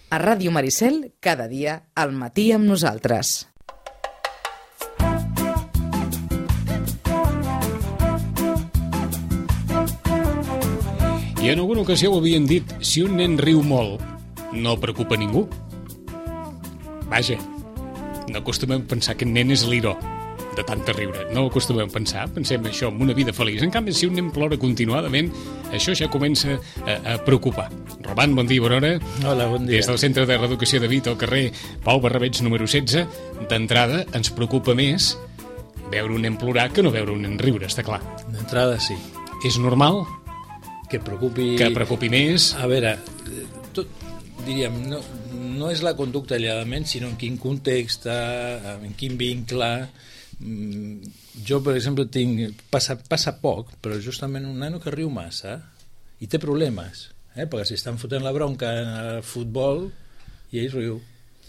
A Ràdio Maricel, cada dia, al matí amb nosaltres. I en alguna ocasió ho havien dit, si un nen riu molt, no preocupa ningú. Vaja, no acostumem a pensar que el nen és l'iró de tanta riure. No ho acostumem a pensar, pensem això en una vida feliç. En canvi, si un nen plora continuadament, això ja comença a preocupar. Roman, bon dia, bona hora. Hola, bon dia. Des del Centre de Reeducació de Vita, al carrer Pau Barrabeig, número 16, d'entrada ens preocupa més veure un nen plorar que no veure un nen riure, està clar. D'entrada, sí. És normal Que preocupi... que preocupi més. A veure, tot, diríem, no és la conducta aïlladament, sinó en quin context, en quin vincle. Jo, per exemple, passa poc, però justament un nano que riu massa i té problemes, perquè si estan fotent la bronca al futbol i ell riu.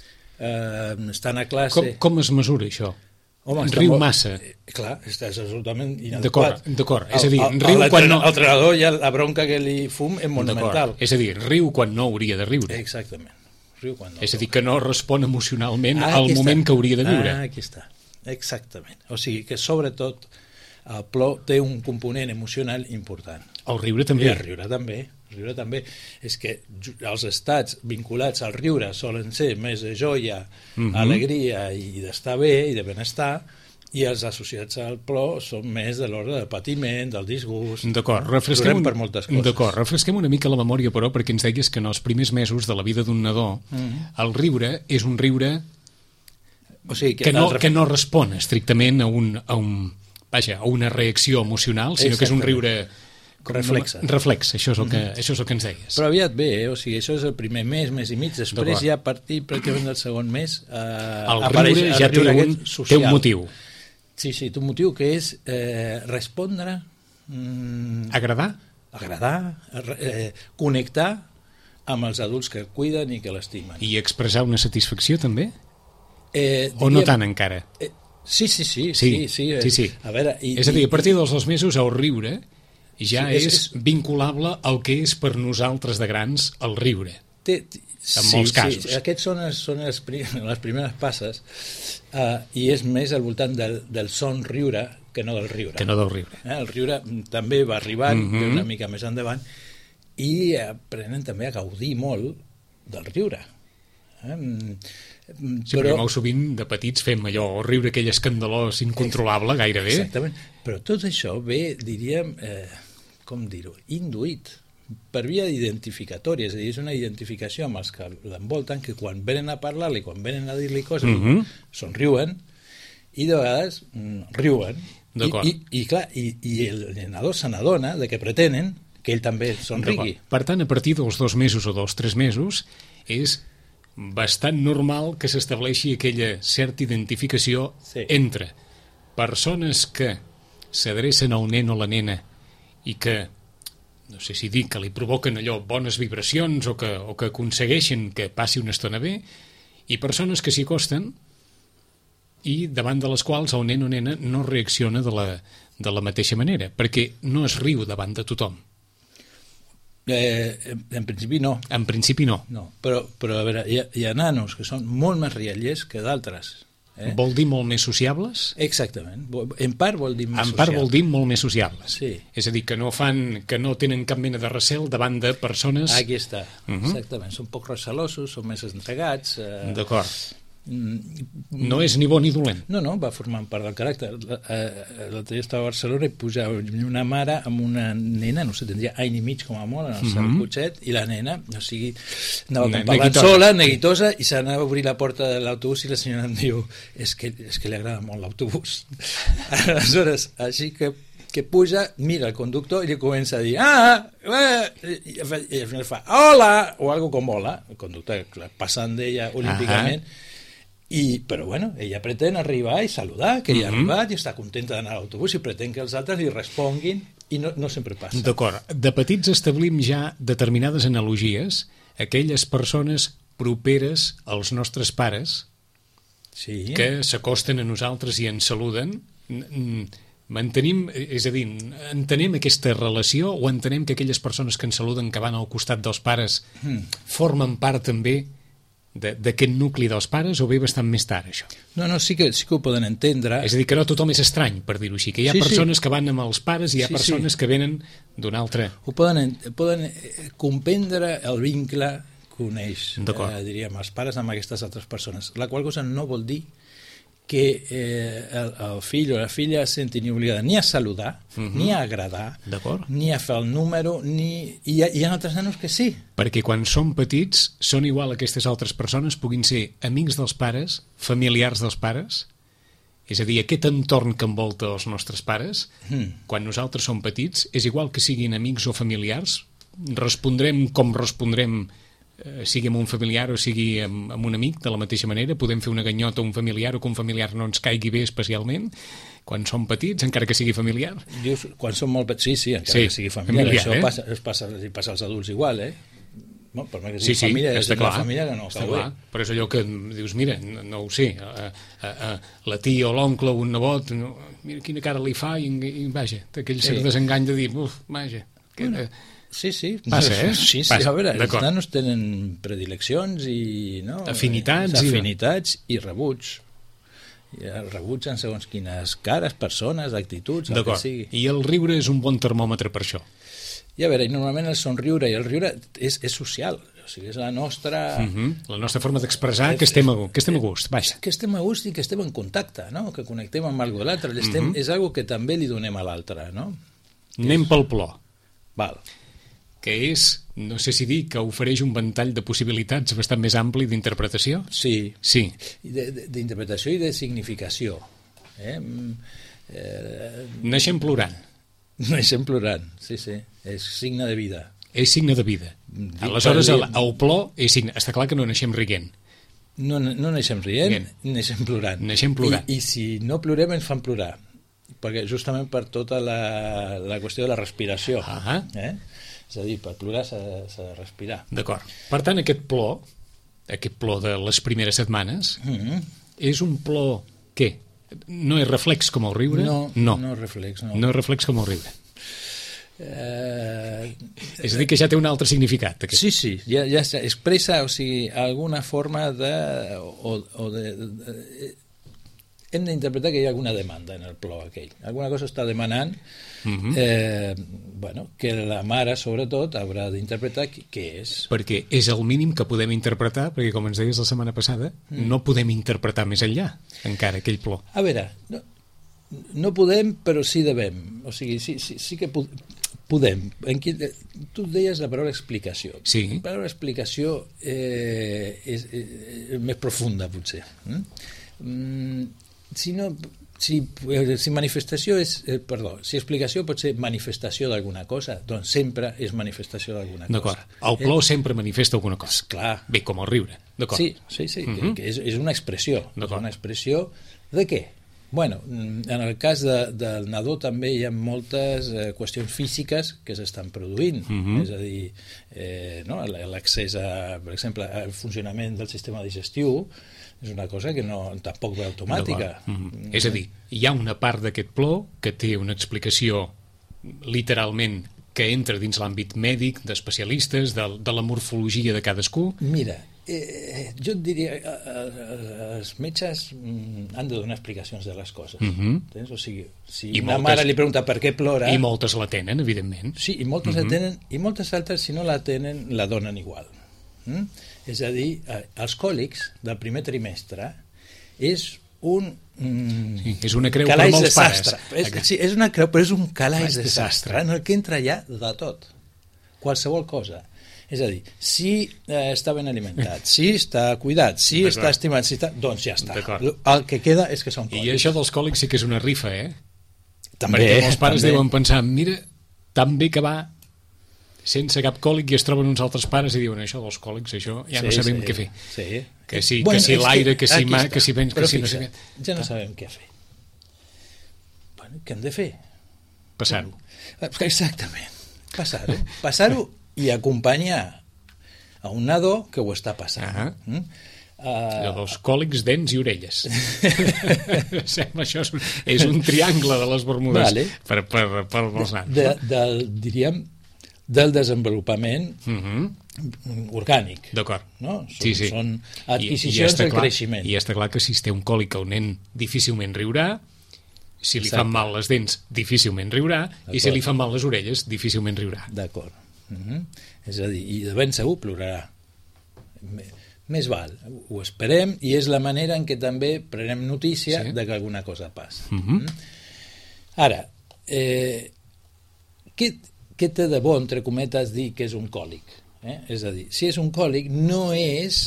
Estan a classe... Com es mesura això? Home, riu massa. Clar, estàs absolutament inadequat. D'acord. És a dir, riu quan no... El entrenador ja la bronca que li fum és monumental. És a dir, riu quan no hauria de riure. Exactament. Riu quan no. És a dir, que no respon emocionalment al moment que hauria de viure. Aquí està. Exactament. O sigui que sobretot el plor té un component emocional important. El riure també. I el riure també. El riure també. És que els estats vinculats al riure solen ser més de joia, alegria i d'estar bé i de benestar, i els associats al plor són més de l'ordre del patiment, del disgust. D'acord, per moltes coses. D'acord, refresquem una mica la memòria, però, perquè ens deies que en els primers mesos de la vida d'un nadó el riure és un riure o sigui, que no respon estrictament a una reacció emocional, sinó que és un riure reflex, això és el que ens deies. Però aviat bé, o sigui, això és el primer mes i mig, després ja a partir pràcticament del segon mes el riure ja té un motiu. Sí, té un motiu que és respondre, agradar, connectar amb els adults que el cuiden i que l'estimen. I expressar una satisfacció també? O no tant encara? Sí. A veure, és a dir, a partir dels 2 mesos el riure ja és vinculable al que és per nosaltres de grans el riure, en molts casos. Sí, aquests són les primeres passes i és més al voltant del son riure que no del riure. El riure també va arribant una mica més endavant i aprenen també a gaudir molt del riure. Sí, però molt sovint de petits fem allò, o riure aquell escandalós incontrolable gairebé. Exactament, però tot això ve, diríem, com dir-ho, induït per via identificatòria, és a dir, és una identificació amb els que l'envolten, que quan venen a parlar-li, quan venen a dir-li coses, somriuen i de vegades riuen. I clar, i el nadó se n'adona de que pretenen que ell també somrigui. Per tant, a partir dels 2 mesos o dels 3 mesos és bastant normal que s'estableixi aquella certa identificació entre persones que s'adrecen al nen o la nena i que, no sé si dir, que li provoquen allò bones vibracions o que aconsegueixen que passi una estona bé, i persones que s'hi acosten i davant de les quals el nen o nena no reacciona de la mateixa manera, perquè no es riu davant de tothom. En principi no. En principi no. Però a veure, hi ha nanos que són molt més riallers que d'altres. Vol dir molt més sociables? Exactament. En part vol dir més sociables. En part vol dir molt més sociables. Sí. És a dir, que no tenen cap mena de recel davant de persones... Aquí està. Exactament. Són poc recelosos, són més entregats. D'acord. No és ni bo ni dolent. No, va formant part del caràcter. L'altre dia estava a Barcelona i pujava una mare amb una nena, no sé, tindria any i mig com a molt en el seu cotxet, i la nena, o sigui, anava parlant sola, neguitosa, i s'anava a obrir la porta de l'autobús i la senyora em diu és que li agrada molt l'autobús. Aleshores, així que puja, mira el conductor i li comença a dir i al final fa hola, o algo com hola, el conductor passant d'ella olímpicament. Però bueno, ella pretén arribar i saludar, que ella ha arribat i està contenta d'anar a l'autobús i pretén que els altres li responguin i no sempre passa. D'acord. De petits establim ja determinades analogies, aquelles persones properes als nostres pares que s'acosten a nosaltres i ens saluden. Mantenim, és a dir, entenem aquesta relació o entenem que aquelles persones que ens saluden, que van al costat dels pares, formen part també d'aquest nucli dels pares o ve bastant més tard, això? No, sí que ho poden entendre. És a dir, que no tothom és estrany, per dir-ho així, que hi ha persones que van amb els pares i hi ha persones que venen d'un altre... Ho poden comprendre el vincle que uneix, diríem, els pares amb aquestes altres persones, la qual cosa no vol dir que el fill o la filla es senti ni obligada ni a saludar, ni a agradar, ni a fer el número, ni... I hi ha altres nanos que sí. Perquè quan són petits, són igual aquestes altres persones, puguin ser amics dels pares, familiars dels pares, és a dir, aquest entorn que envolta els nostres pares, quan nosaltres som petits, és igual que siguin amics o familiars, respondrem com respondrem sigui amb un familiar o sigui amb un amic, de la mateixa manera, podem fer una ganyota a un familiar o que un familiar no ens caigui bé especialment, quan som petits, encara que sigui familiar. Dius, quan som molt petits, sí, encara que sigui familiar. Això passa als adults igual, No, per mi que sigui família, és una família que no cau bé. Però és allò que dius, mira, no ho sé, la tia o l'oncle o un nebot, mira quina cara li fa i vaja, aquell cert desengany de dir, vaja, Sí. Passa, Sí, a veure, els nanos tenen predileccions i... Afinitats i rebuig. Rebuig en segons quines cares, persones, actituds, el que sigui. I el riure és un bon termòmetre per això. I a veure, normalment el somriure i el riure és social, o sigui, és la nostra... La nostra forma d'expressar que estem a gust, vaja. Que estem a gust i que estem en contacte, no? Que connectem amb algú de l'altre. És algo que també li donem a l'altre, no? Anem pel plor. Val. Que és, no sé si dir, que ofereix un ventall de possibilitats bastant més ampli d'interpretació? Sí. Sí. D'interpretació i de significació. Naixem plorant. Naixem plorant, sí. És signe de vida. És signe de vida. Aleshores, el plor és signe. Està clar que no naixem rient. No naixem rient, naixem plorant. Naixem plorant. I si no plorem, ens fan plorar. Perquè justament per tota la qüestió de la respiració. És a dir, per plorar s'ha de respirar. D'acord. Per tant, aquest plor de les primeres setmanes, és un plor, què? No és reflex com el riure? No és reflex. No és reflex com el riure. És a dir, que ja té un altre significat. Sí, ja expressa, o sigui, alguna forma de... hem d'interpretar que hi ha alguna demanda en el plor aquell. Alguna cosa està demanant que la mare, sobretot, haurà d'interpretar què és. Perquè és el mínim que podem interpretar, perquè, com ens deies la setmana passada, no podem interpretar més enllà, encara, aquell plor. A veure, no podem, però sí devem. O sigui, sí que podem. Tu deies la paraula explicació. Sí. La paraula explicació és més profunda, potser. Si manifestació si explicació pot ser manifestació d'alguna cosa, doncs sempre és manifestació d'alguna cosa. D'acord. El plor sempre manifesta alguna cosa. Clar. Bé, com el riure. D'acord. Sí, que és una expressió. És una expressió de què? Bueno, en el cas del nadó també hi ha moltes qüestions físiques que s'estan produint, és a dir, l'accés per exemple, al funcionament del sistema digestiu és una cosa que tampoc ve automàtica. És a dir, hi ha una part d'aquest plor que té una explicació literalment que entra dins l'àmbit mèdic, d'especialistes, de la morfologia de cadascú. Mira, jo et diria els metges han de donar explicacions de les coses. O sigui, si una mare li pregunta per què plora... I moltes la tenen, evidentment. Sí, i moltes la tenen, i moltes altres, si no la tenen, la donen igual. És a dir, els còlics del primer trimestre és un... és una creu per molts pares. Sí, és una creu, però és un calaix de sastre en el que entra ja de tot. Qualsevol cosa. És a dir, si està ben alimentat, si està cuidat, si està estimat, doncs ja està. El que queda és que són còlics. I això dels còlics sí que és una rifa, També. Perquè molts pares deuen pensar, mira, tan bé que va sense cap còlic, i es troben uns altres pares i diuen, això dels còlics, això ja no sabem què fer. Que si l'aire, que si mà, que si vents, que si no sé què. Ja no sabem què fer. Bueno, què hem de fer? Passar-ho. Exactament. Passar-ho i acompanyar a un nadó que ho està passant. Allò dels còlics, dents i orelles. Sembla això és un triangle de les Bermudes per els nans. Diríem, del desenvolupament orgànic. D'acord. No? Sí. Són adquisicions del creixement. I està clar que si es té un còlic el nen difícilment riurà, si li fan mal les dents difícilment riurà, i si li fan mal les orelles difícilment riurà. D'acord. És a dir, i de ben segur plorarà. Més val, ho esperem, i és la manera en què també prenem notícia de que alguna cosa passa. Ara, què té de bo, entre cometes, dir que és un còlic? És a dir, si és un còlic, no és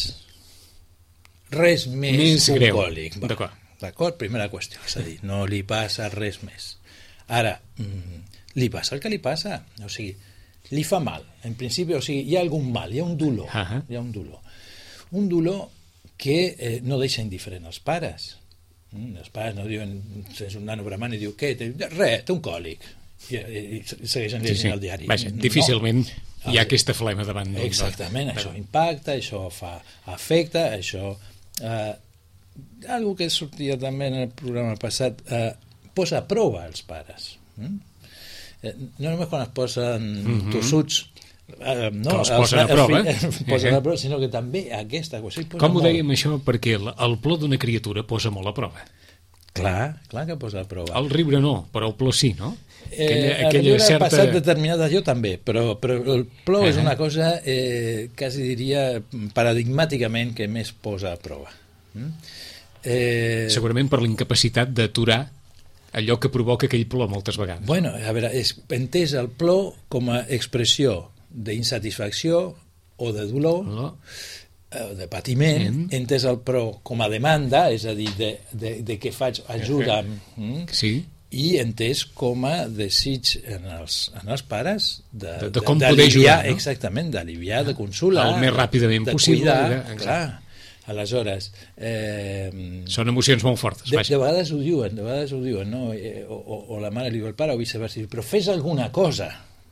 res més que un còlic. D'acord? Primera qüestió, és a dir, no li passa res més. Ara, li passa el que li passa, o sigui, li fa mal, en principi, o sigui, hi ha algun mal, hi ha un dolor, hi ha un dolor. Un dolor que no deixa indiferent als pares. Els pares no diuen, és un nano bramant i diu, què? Res, té un còlic. I segueixen llegint el diari. Vaja, difícilment hi ha aquesta flema davant. Exactament, això impacta, això afecta, això... Algo que sortia també en el programa passat, posa a prova els pares. No només quan es posen tossuts, que els posen a prova, sinó que també aquesta qüestió... Com ho dèiem això? Perquè el plor d'una criatura posa molt a prova. Clar que posa a prova. El riure no, però el plor sí, no? El riure ha passat determinada jo també, però el plor és una cosa, quasi diria, paradigmàticament que més posa a prova. Segurament per l'incapacitat d'aturar allò que provoca aquell plor moltes vegades. Bueno, a veure, és entès el plor com a expressió d'insatisfacció o de dolor o de patiment, entès el plor com a demanda, és a dir, de què faig, ajuda'm, i entès com a desig en els pares de com poder ajudar, no? Exactament, d'aliviar, de consolar, el més ràpidament possible, de cuidar, clar. Aleshores... són emocions molt fortes. De vegades ho diuen, no? O la mare li diu al pare o viceversa, però fes alguna cosa.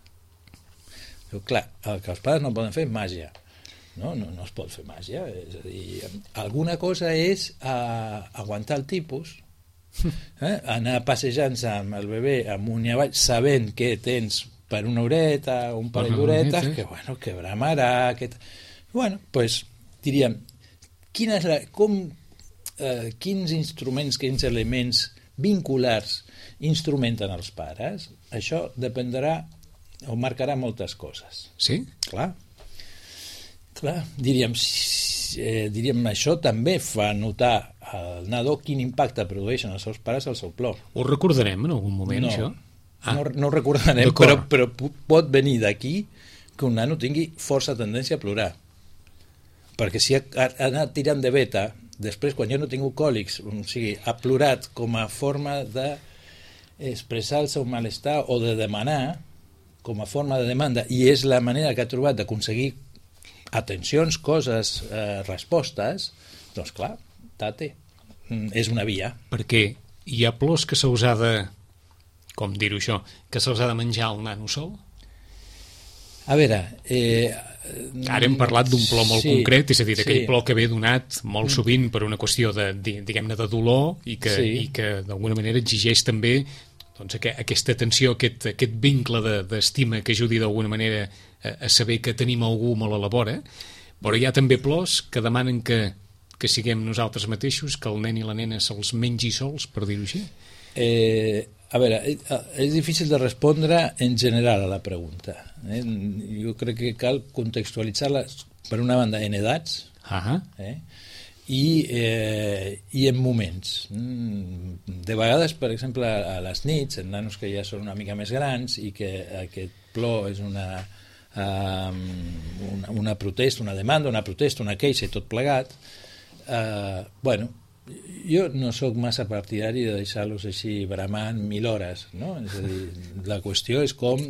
Diu, clar, el que els pares no poden fer és màgia. No es pot fer màgia. És a dir, alguna cosa és aguantar el tipus, anar passejant-se amb el bebè amunt i avall, sabent que tens per una horeta, un parell d'horetes, que bramarà... Bueno, doncs, diríem, quins instruments, quins elements vinculars instrumenten els pares, això dependrà o marcarà moltes coses. Sí? Clar, diríem, això també fa notar al nadó quin impacte produeixen els seus pares al seu plor. Ho recordarem en algun moment, això? No ho recordarem, però pot venir d'aquí que un nano tingui força tendència a plorar. Perquè si ha anat tirant de veta, després, quan jo no he tingut còlics, o sigui, ha plorat com a forma d'expressar el seu malestar o de demanar, com a forma de demanda, i és la manera que ha trobat d'aconseguir atencions, coses, respostes, doncs clar, tate, és una via. Perquè hi ha plors que se'ls ha de, com dir-ho això, que se'ls ha de menjar el nano sol? A veure... Ara hem parlat d'un plor molt concret, és a dir, d'aquell plor que ve donat molt sovint per una qüestió de, diguem-ne, de dolor i que d'alguna manera exigeix també doncs, aquesta atenció, aquest vincle d'estima que ajudi d'alguna manera a saber que tenim algú molt a la vora, però hi ha també plors que demanen que siguem nosaltres mateixos, que el nen i la nena se'ls mengi sols, per dir-ho així. A veure, és difícil de respondre en general a la pregunta. Jo crec que cal contextualitzar-la, per una banda, en edats i en moments. De vegades, per exemple, a les nits, en nanos que ja són una mica més grans i que aquest plor és una protesta, una demanda, una protesta, una queixa i tot plegat, bueno, jo no sóc massa partidari de deixar-los així bramant 1000 hores, no? És a dir, la qüestió és com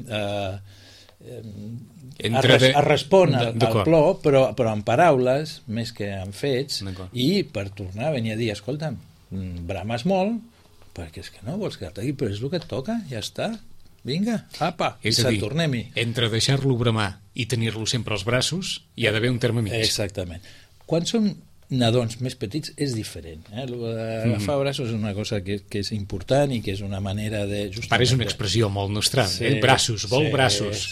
es respon al plor, però amb paraules més que amb fets, i per tornar a venir a dir, escolta'm, brames molt perquè és que no vols quedar-te aquí, però és el que et toca, ja està, vinga, apa, i tornem-hi. Entre deixar-lo bramar i tenir-lo sempre als braços hi ha d'haver un terme mig. Exactament. Quan són nadons més petits és diferent. Agafar braços és una cosa que és important i que és una manera de... Pare és una expressió molt nostral. Braços, vol braços.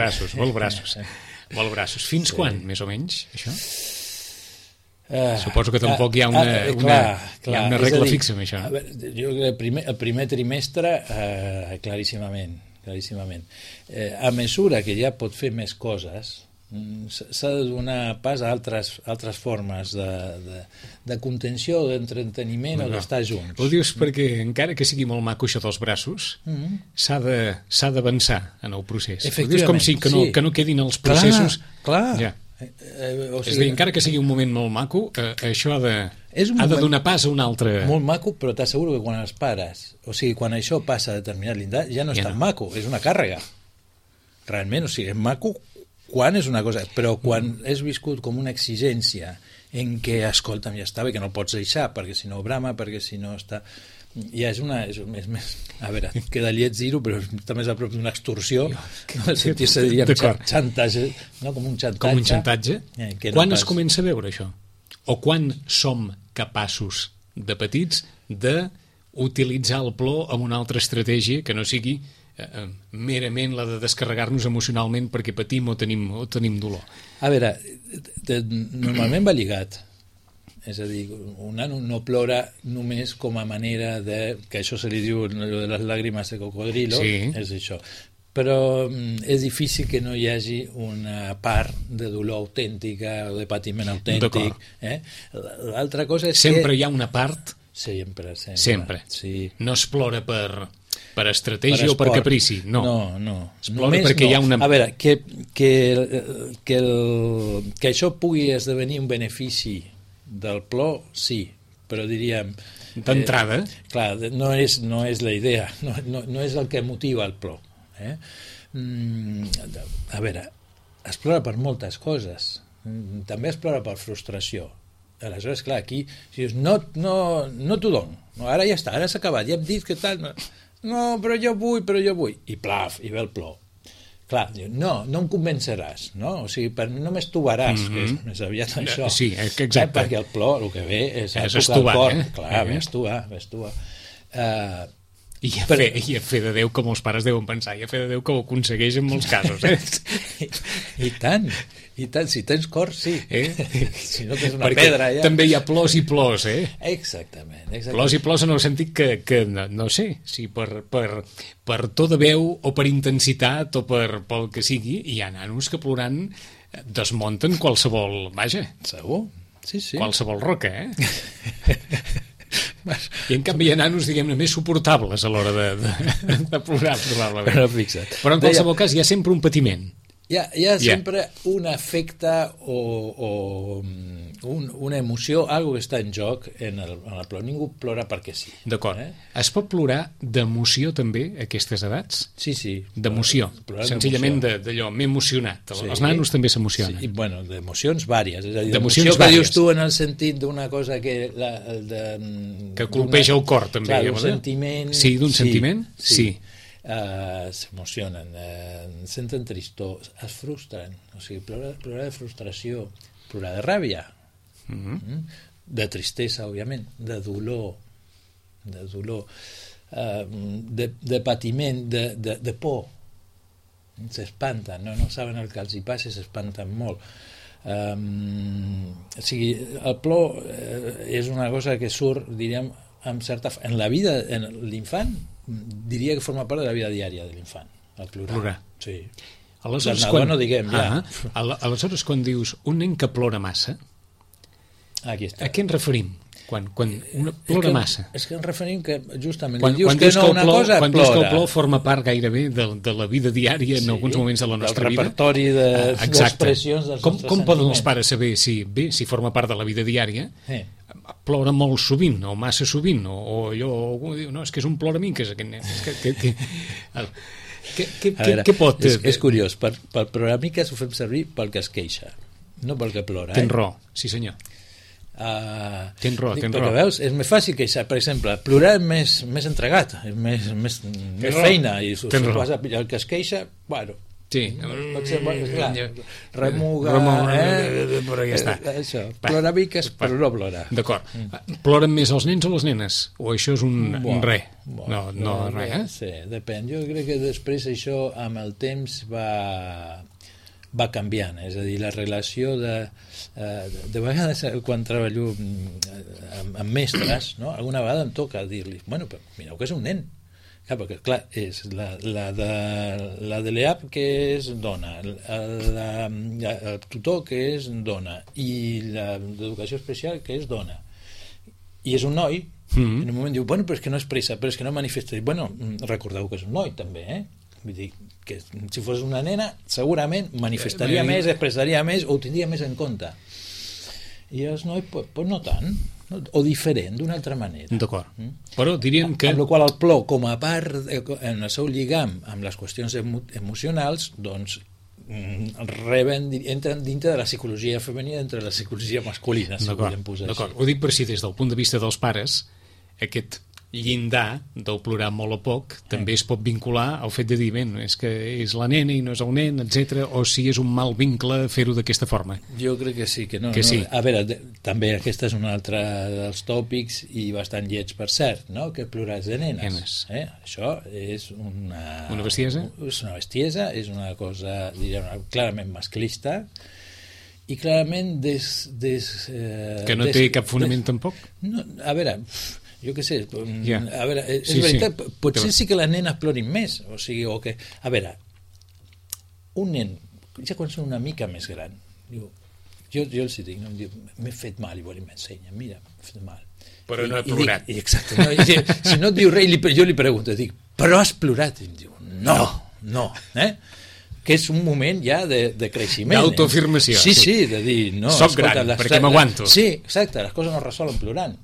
Fins quan, més o menys, això? Suposo que tampoc hi ha una regla fixa amb això. Jo el primer trimestre, claríssimament. A mesura que ja pot fer més coses, s'ha de donar pas a altres formes de contenció, d'entreteniment o d'estar junts. Ho dius perquè encara que sigui molt maco això dels braços, s'ha d'avançar en el procés. Ho dius com si que no quedin els processos... Clar. Ja. És a dir, encara que sigui un moment molt maco, això ha de donar pas a un altre... Molt maco, però t'asseguro que quan els pares, o sigui, quan això passa a determinat llindar, ja no és tan maco, és una càrrega. Realment, o sigui, és maco quan és una cosa, però quan és viscut com una exigència en què, escolta'm, ja està bé, que no pots deixar, perquè si no brama, perquè si no està... Ja és més... A veure, queda lleig dir-ho, però està més a prop d'una extorsió. En el sentit, se diria xantatge, no? Com un xantatge. Com un xantatge? Quan es comença a veure això? O quan som capaços de petits d'utilitzar el plor amb una altra estratègia que no sigui merament la de descarregar-nos emocionalment perquè patim o tenim dolor? A veure, normalment va lligat. És a dir, un nano no plora només com a manera de... que això se li diu de les làgrimes de cocodrilo, és això. Però és difícil que no hi hagi una part de dolor autèntica o de patiment autèntic. L'altra cosa és sempre hi ha una part? Sempre. Sí. No es plora per estratègia o per caprici, no. No. Es plora perquè hi ha una... A veure, que això pugui esdevenir un benefici del plor, sí, però diríem... D'entrada? Clar, no és la idea, no és el que motiva el plor. A veure, es plora per moltes coses, també es plora per frustració. Aleshores, clar, aquí si dius, no t'ho dono, ara ja està, ara s'ha acabat, ja hem dit que tal, no, però jo vull, i plaf, i ve el plor. Clar, no em convenceràs, no? O sigui, només tobaràs, que és més aviat això. Sí, exacte. Perquè el plor, el que ve és estovar, el cor. Clar, ves tu. I a fer de Déu, com els pares deuen pensar, i a fer de Déu que ho aconsegueix en molts casos. I tant, si tens cor, sí. Si no tens una pedra, ja... També hi ha plors i plors, Exactament. Plors i plors en el sentit que no sé, si per to de veu o per intensitat o pel que sigui, hi ha nanos que plorant desmunten qualsevol... Vaja. Segur? Sí. Qualsevol roca, I en canvi hi ha nanos, diguem-ne, més suportables a l'hora de plorar, probablement. Però fixa't. Però en qualsevol cas hi ha sempre un patiment. Hi ha sempre un efecte o una emoció, algo que està en joc en el plor. Ningú plora perquè sí. D'acord. Es pot plorar d'emoció també a aquestes edats? Sí. D'emoció. Senzillament d'allò, m'he emocionat. Els nanos també s'emocionen. Sí, bueno, d'emocions vàries. És a dir, d'emoció que dius tu en el sentit d'una cosa que colpeja el cor, també. Clar, d'un sentiment... Sí, d'un sentiment? Sí. S'emocionen, senten tristor, es frustren, o sigui, plorar de frustració, plorar de ràbia, de tristesa, òbviament, de dolor, de patiment, de por, s'espanten, no saben el que els hi passa, s'espanten molt. O sigui, el plor és una cosa que surt, diríem, amb certa... En la vida, en l'infant, diria que forma part de la vida diària de l'infant, el plorar. Sí. Aleshores, del nadó no diguem, ja. Aleshores, quan dius un nen que plora massa, a què ens referim? Quan plora massa? És que ens referim que justament quan dius que no una cosa, quan dius que el plor forma part gairebé de la vida diària en alguns moments de la nostra vida. Del repertori d'expressions dels nostres sentiments. Com poden els pares saber si forma part de la vida diària? Plora molt sovint, o massa sovint, o allò, algú diu, no, és que és un ploramiques aquest nen. Què pot... És curiós, pel ploramiques ho fem servir pel que es queixa, no pel que plora. Tens raó, sí senyor. Tens raó. Perquè veus, és més fàcil queixar, per exemple, plorar és més entregat, és més feina, i el que es queixa, bueno... Sí. Remuga, però ja està. Això, ploramiques, però no plora. D'acord. Ploren més els nens o les nenes? O això és un res? No, res, eh? Sí, depèn. Jo crec que després això amb el temps va canviant, és a dir, la relació de vegades quan treballo amb mestres, no? Alguna vegada em toca dir-li, bueno, però mireu que és un nen. Clar, perquè, clar, és la de l'EAP que és dona, el tutor que és dona i l'educació especial que és dona. I és un noi, i en un moment diu, bueno, però és que no expressa, però és que no manifesta. Bueno, recordeu que és un noi, també, Vull dir, que si fos una nena, segurament manifestaria més, expressaria més, o ho tindria més en compte. I els nois, pues no tant, o diferent, d'una altra manera. D'acord. Però diríem que... Amb la qual el plor, com a part, en el seu lligam amb les qüestions emocionals, doncs entren dintre de la psicologia femenina, dintre de la psicologia masculina, si volem posar així. Ho dic per si des del punt de vista dels pares, aquest llindar del plorar molt o poc també es pot vincular al fet de dir, bé, és que és la nena i no és el nen, etc. O si és un mal vincle fer-ho d'aquesta forma. Jo crec que sí, que no. Sí. A veure, també aquesta és un altre dels tòpics i bastant lleig, per cert, no? Que plorats de nenes. Això és una bestiesa? És una bestiesa, és una cosa, diríem, clarament masclista i clarament que no té cap fonament tampoc? No, a veure... Jo què sé, a veure, és veritat, potser sí que les nenes plorin més, o sigui, o que... A veure, un nen, ja quan són una mica més gran, diu, jo els dic, no, m'he fet mal, i m'ensenya, mira, m'he fet mal. Però no he plorat. Exacte, si no et diu res, jo li pregunto, dic, però has plorat? I em diu, no, que és un moment ja de creixement. D'autoafirmació. Sí, de dir, no... Soc gran, perquè m'aguanto. Sí, exacte, les coses no es resolen plorant.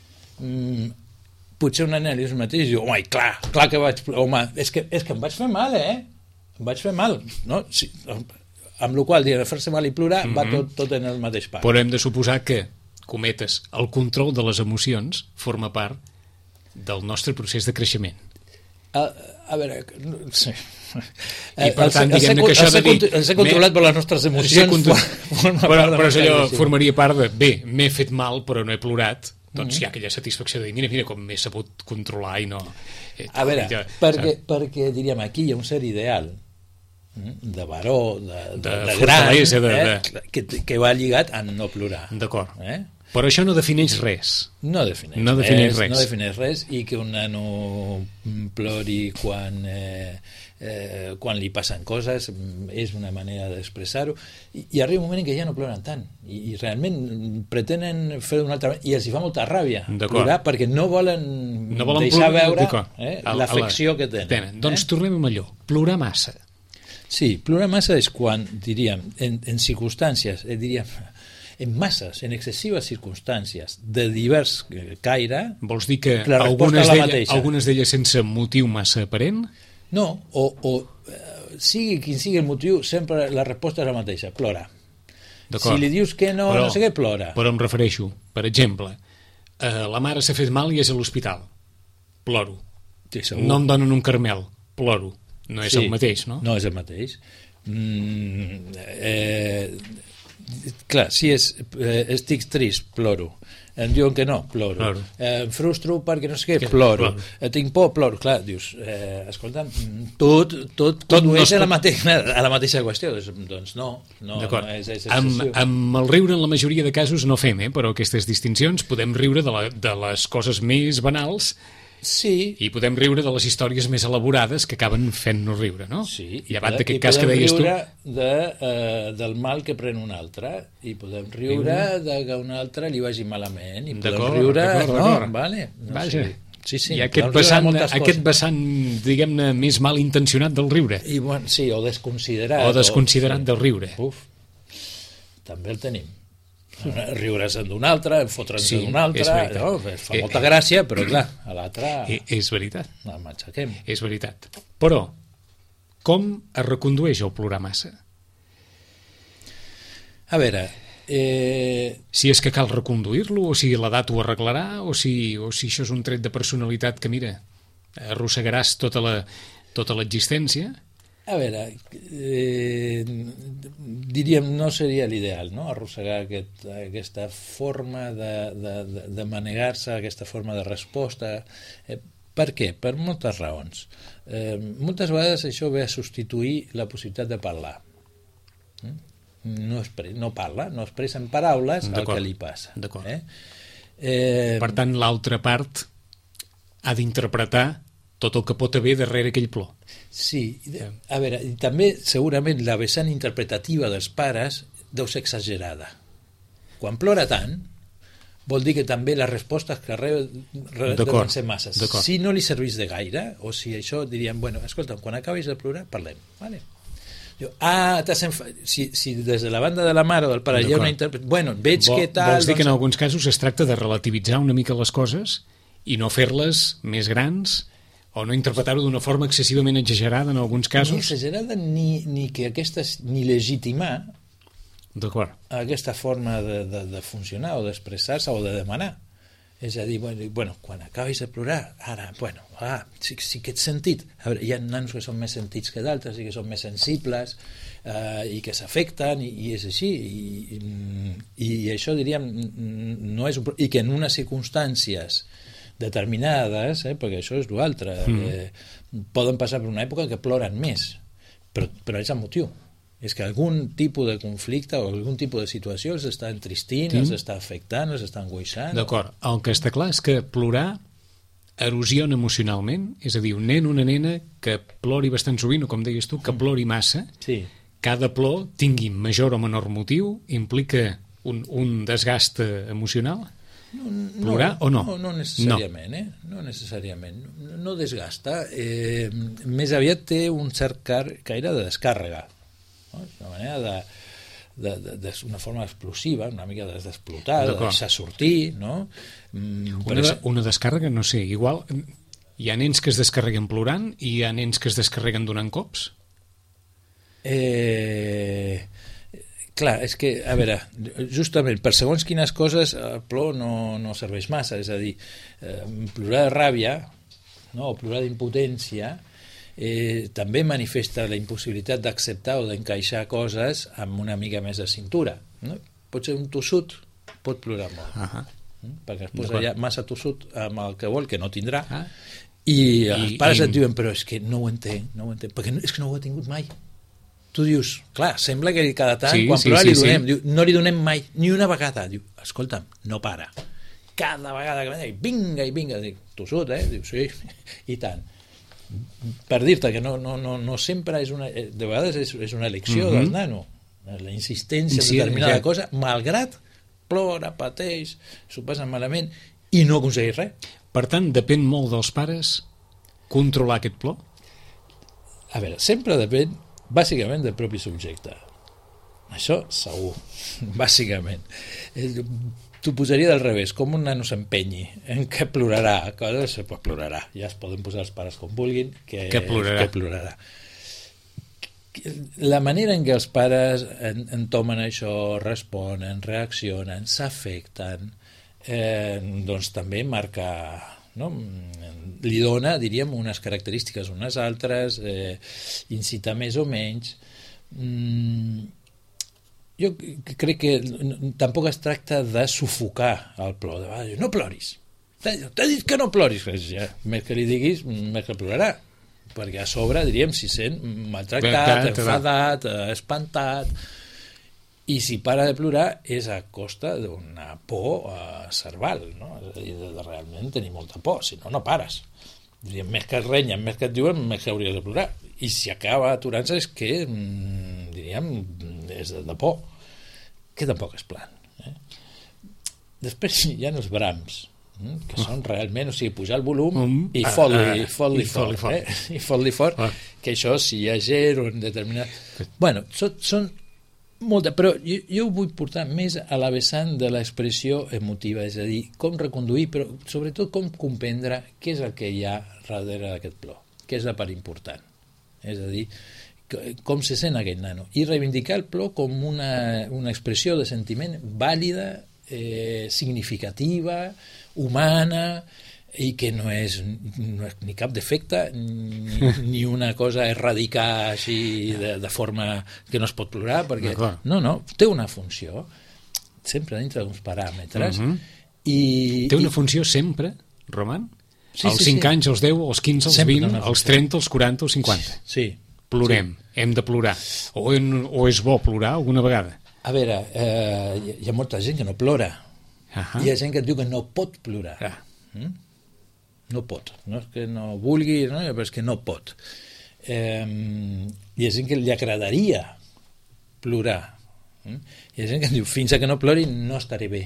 Potser una nena li és el mateix i diu, home, clar que vaig plorar, home, és que em vaig fer mal, em vaig fer mal, no? Sí, amb la qual cosa fer-se mal i plorar va tot en el mateix pas. Però hem de suposar que, cometes, el control de les emocions forma part del nostre procés de creixement. A veure, sí. I per tant, diguem-ne que això de dir... El ser controlat per les nostres emocions però allò formaria part de, bé, m'he fet mal però no he plorat, doncs hi ha aquella satisfacció de dir, mira com m'he sabut controlar i no... A veure, perquè diríem, aquí hi ha un ser ideal de baró, de gran, que va lligat a no plorar. D'acord. Però això no defineix res. No defineix res, i que un nano plori quan li passen coses és una manera d'expressar-ho, i arriba un moment en què ja no ploren tant i realment pretenen fer d'una altra manera i els hi fa molta ràbia plorar perquè no volen deixar veure l'afecció que tenen. Doncs tornem a allò, plorar massa. Sí, plorar massa és quan, diríem, en circumstàncies, en masses, en excessives circumstàncies de divers caire, vols dir que algunes d'elles sense motiu massa aparent? No, o sigui quin sigui el motiu, sempre la resposta és la mateixa, plora. Si li dius que no, no sé què, plora. Però em refereixo, per exemple, la mare s'ha fet mal i és a l'hospital, ploro. Sí, no em donen un caramel, ploro. No és el mateix, no? No és el mateix. Clar, si estic trist, ploro. Em diuen que no, ploro. Em frustro perquè no sé què, ploro. Tinc por, ploro. Clar, dius, escolta, tot condueix a la mateixa qüestió. Doncs no és excessiu. Amb el riure en la majoria de casos no fem, però aquestes distincions podem riure de les coses més banals. Sí. I podem riure de les històries més elaborades que acaben fent-nos riure, no? Sí. I abans d'aquest cas que deies tu... I podem riure del mal que pren un altre, i podem riure que un altre li vagi malament, i podem riure... Vaja. Sí. I aquest vessant, diguem-ne, més mal intencionat del riure. Sí, o desconsiderat. O desconsiderat del riure. També el tenim. Riure-se'n d'un altre, fotre'ns d'un altre, fa molta gràcia, però clar, a l'altre és veritat. El matxaquem. És veritat. Però, com es recondueix el plorar massa? A veure... Si és que cal reconduir-lo, o si l'edat ho arreglarà, o si això és un tret de personalitat que, mira, arrossegaràs tota l'existència... A veure, diríem, no seria l'ideal, no?, arrossegar aquesta forma de manegar-se, aquesta forma de resposta. Per què? Per moltes raons. Moltes vegades això ve a substituir la possibilitat de parlar. No parla, no expressa en paraules el que li passa. Per tant, l'altra part ha d'interpretar tot el que pot haver darrere aquell plor. Sí, a veure, i també segurament la vessant interpretativa dels pares deu ser exagerada. Quan plora tant, vol dir que també les respostes que deuen ser masses. Si no li serveix de gaire, o si això diríem, bueno, escolta, quan acabis de plorar, parlem. Vale? Si des de la banda de la mare o del pare hi ha una interpretació... Bueno, veig que tal... Vols dir que en alguns casos es tracta de relativitzar una mica les coses i no fer-les més grans o no interpretar-ho d'una forma excessivament exagerada en alguns casos? Ni exagerada ni legitimar aquesta forma de funcionar o d'expressar-se o de demanar. És a dir, bueno, quan acabis de plorar, ara, bueno, sí que ets sentit. A veure, hi ha nanos que són més sentits que d'altres i que són més sensibles i que s'afecten, i és així. I això, diríem, no és un... I que en unes circumstàncies determinades, perquè això és l'altre, poden passar per una època que ploren més, però és el motiu. És que algun tipus de conflicte o algun tipus de situació els està entristint, els està afectant, els està angoixant. D'acord. El que està clar és que plorar erosiona emocionalment, és a dir, un nen o una nena que plori bastant sovint, o com deies tu, que plori massa, cada plor, tingui major o menor motiu, implica un desgast emocional? Plorar o no? No necessàriament, no necessàriament. No desgasta. Més aviat té un cert caire de descàrrega. Una manera una forma explosiva, una mica d'explotar, de deixar sortir, no? Una descàrrega, no sé, igual hi ha nens que es descarreguen plorant i hi ha nens que es descarreguen donant cops? Clar, és que, a veure, justament per segons quines coses el plor no serveix massa, és a dir, plorar de ràbia, o plorar d'impotència, també manifesta la impossibilitat d'acceptar o d'encaixar coses amb una mica més de cintura. Pot ser un tossut, pot plorar molt, perquè es posa ja massa tossut amb el que vol, que no tindrà, i els pares et diuen, però és que no ho entenc, perquè és que no ho ha tingut mai. Tu dius, clar, sembla que cada tant, quan plora li donem, diu, no li donem mai, ni una vegada. Diu, escolta'm, no para. Cada vegada que vinga, dic, tossut, diu, sí, i tant. Per dir-te que no sempre és una... De vegades és una elecció del nano. La insistència en determinada cosa, malgrat plora, pateix, s'ho passa malament i no aconsegueix res. Per tant, depèn molt dels pares controlar aquest plor? A veure, sempre depèn bàsicament del propi subjecte. Això segur, bàsicament. T'ho posaria del revés, com un nano s'empenyi en què plorarà, coses, pues plorarà, ja es poden posar els pares com vulguin, que plorarà. La manera en què els pares entomen això, responen, reaccionen, s'afecten, doncs també marca, no? Li dona, diríem, unes característiques unes altres, incita més o menys. Jo crec que tampoc es tracta de sufocar el plor. No ploris. T'ha dit que no ploris. Més que li diguis, més que plorarà. Perquè a sobre, diríem, s'hi sent maltractat, enfadat, espantat. I si para de plorar és a costa d'una por cerval, no? És a dir, de realment tenir molta por, si no, no pares. Diríem, més que et renyen, més que et diuen, més que hauries de plorar. I si acaba aturant-se és que, diríem, és de por, que tampoc és plan. Després hi ha els brams, que són realment, o sigui, pujar el volum i fot-li fort, que això, si hi ha gent o en determinat... Bueno, són molta, però jo ho vull portar més a la vessant de l'expressió emotiva, és a dir, com reconduir, però sobretot com comprendre què és el que hi ha darrere d'aquest plor, què és la part important. És a dir, com se sent aquell nano. I reivindicar el plor com una expressió de sentiment vàlida, significativa, humana, i que no és ni cap defecte ni una cosa a erradicar així de forma que no es pot plorar, perquè no, té una funció sempre dintre d'uns paràmetres té una funció sempre, Roman? Als 5 anys, als 10, als 15, als 20, als 30, als 40, als 50 plorem, hem de plorar o és bo plorar alguna vegada? A veure, hi ha molta gent que no plora, hi ha gent que et diu que no pot plorar. No pot, no és que no vulgui, no? Però és que no pot. Hi ha gent que li agradaria plorar. Hi ha gent que diu, fins que no plori no estaré bé.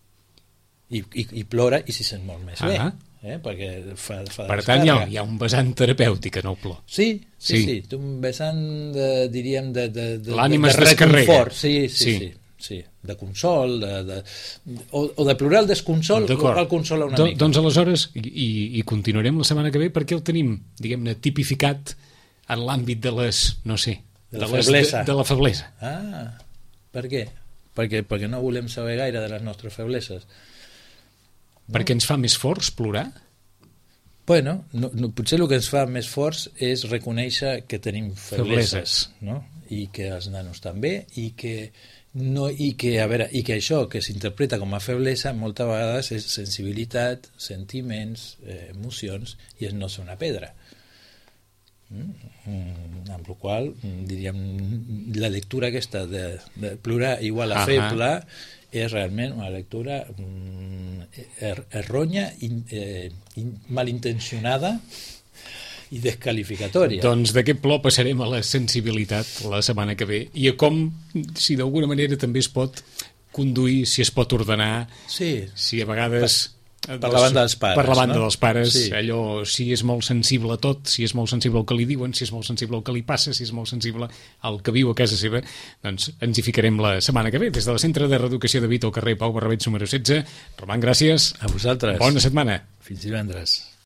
I plora i s'hi sent molt més bé. Perquè fa per tant, hi ha un vessant terapèutic en el plor. Sí. Té un vessant, diríem, de l'ànima es descarrega. Sí, de consol, o de plorar el desconsol o el consol una mica. Doncs aleshores, i continuarem la setmana que ve, perquè el tenim, diguem-ne, tipificat en l'àmbit de les, no sé, de la feblesa. Per què? Perquè no volem saber gaire de les nostres febleses. Perquè ens fa més forts plorar? Bueno, potser el que ens fa més forts és reconèixer que tenim febleses, no? I que els nanos també, i que això que s'interpreta com a feblesa moltes vegades és sensibilitat, sentiments, emocions, i és no ser una pedra. Amb la qual diríem, la lectura aquesta de plorar igual a feble és realment una lectura errònia, malintencionada i descalificatòria. Doncs d'aquest plor passarem a la sensibilitat la setmana que ve i a com, si d'alguna manera també es pot conduir, si es pot ordenar, si a vegades per la banda dels pares, per la banda dels pares, allò, si és molt sensible a tot, si és molt sensible al que li diuen, si és molt sensible al que li passa, si és molt sensible al que viu a casa seva, doncs ens hi ficarem la setmana que ve. Des del Centre de Reeducació de Vita al carrer Pau Barrabets número 16. Roman, gràcies. A vosaltres. Bona setmana. Fins divendres.